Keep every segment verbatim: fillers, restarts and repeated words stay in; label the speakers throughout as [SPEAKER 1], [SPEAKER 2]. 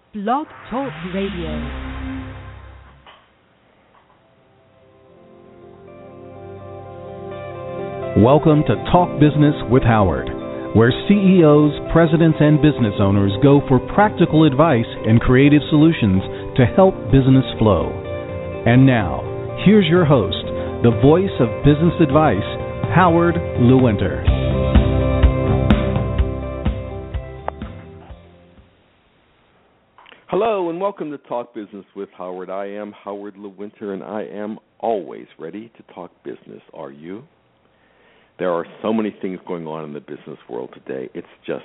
[SPEAKER 1] Blog Talk Radio.
[SPEAKER 2] Welcome to Talk Business with Howard, where C E Os, presidents, and business owners go for practical advice and creative solutions to help business flow. And now, here's your host, the voice of business advice, Howard Lewinter.
[SPEAKER 3] Hello and welcome to Talk Business with Howard. I am Howard Lewinter and I am always ready to talk business. Are you? There are so many things going on in the business world today. It's just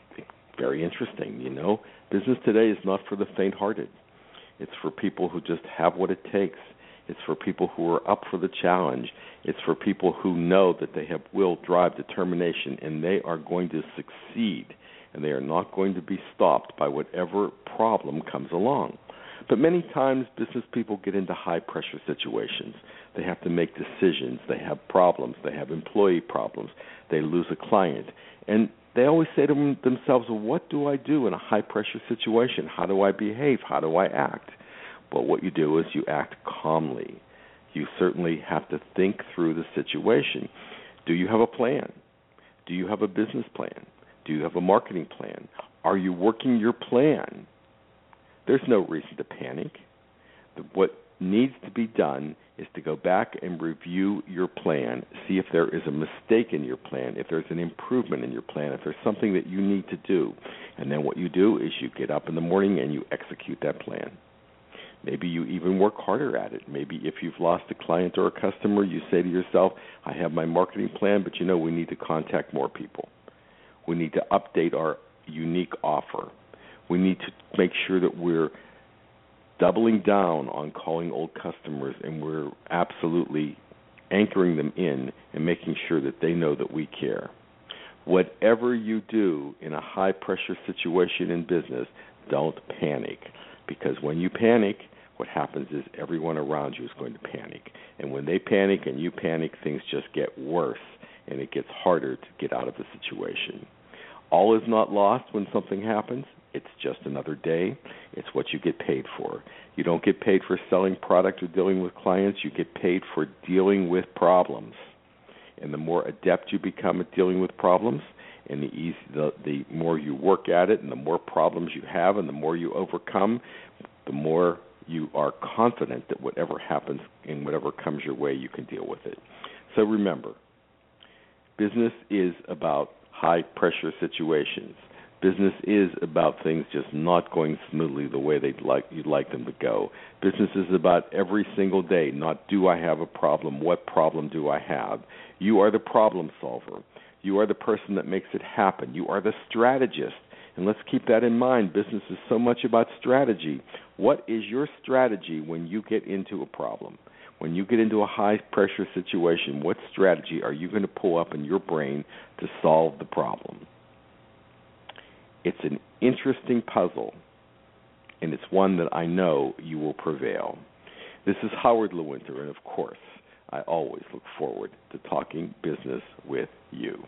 [SPEAKER 3] very interesting, you know. Business today is not for the faint-hearted. It's for people who just have what it takes. It's for people who are up for the challenge. It's for people who know that they have will, drive, determination, and they are going to succeed. And they are not going to be stopped by whatever problem comes along. But many times business people get into high-pressure situations. They have to make decisions. They have problems. They have employee problems. They lose a client. And they always say to themselves, well, what do I do in a high-pressure situation? How do I behave? How do I act? Well, what you do is you act calmly. You certainly have to think through the situation. Do you have a plan? Do you have a business plan? Do you have a marketing plan? Are you working your plan? There's no reason to panic. What needs to be done is to go back and review your plan, see if there is a mistake in your plan, if there's an improvement in your plan, if there's something that you need to do. And then what you do is you get up in the morning and you execute that plan. Maybe you even work harder at it. Maybe if you've lost a client or a customer, you say to yourself, I have my marketing plan, but you know we need to contact more people. We need to update our unique offer. We need to make sure that we're doubling down on calling old customers and we're absolutely anchoring them in and making sure that they know that we care. Whatever you do in a high-pressure situation in business, don't panic. Because when you panic, what happens is everyone around you is going to panic. And when they panic and you panic, things just get worse and it gets harder to get out of the situation. All is not lost when something happens. It's just another day. It's what you get paid for. You don't get paid for selling product or dealing with clients. You get paid for dealing with problems. And the more adept you become at dealing with problems, and the, easy, the, the more you work at it, and the more problems you have, and the more you overcome, the more you are confident that whatever happens and whatever comes your way, you can deal with it. So remember, business is about high-pressure situations. Business is about things just not going smoothly the way they'd like you'd like them to go. Business is about every single day, not do I have a problem, what problem do I have? You are the problem solver. You are the person that makes it happen. You are the strategist. And let's keep that in mind. Business is so much about strategy. What is your strategy when you get into a problem? When you get into a high-pressure situation, what strategy are you going to pull up in your brain to solve the problem? It's an interesting puzzle, and it's one that I know you will prevail. This is Howard Lewinter, and of course, I always look forward to talking business with you.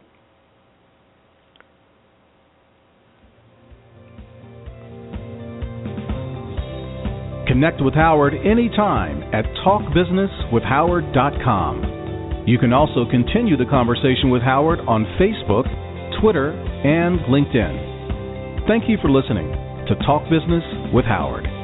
[SPEAKER 2] Connect with Howard anytime at talk business with howard dot com. You can also continue the conversation with Howard on Facebook, Twitter, and LinkedIn. Thank you for listening to Talk Business with Howard.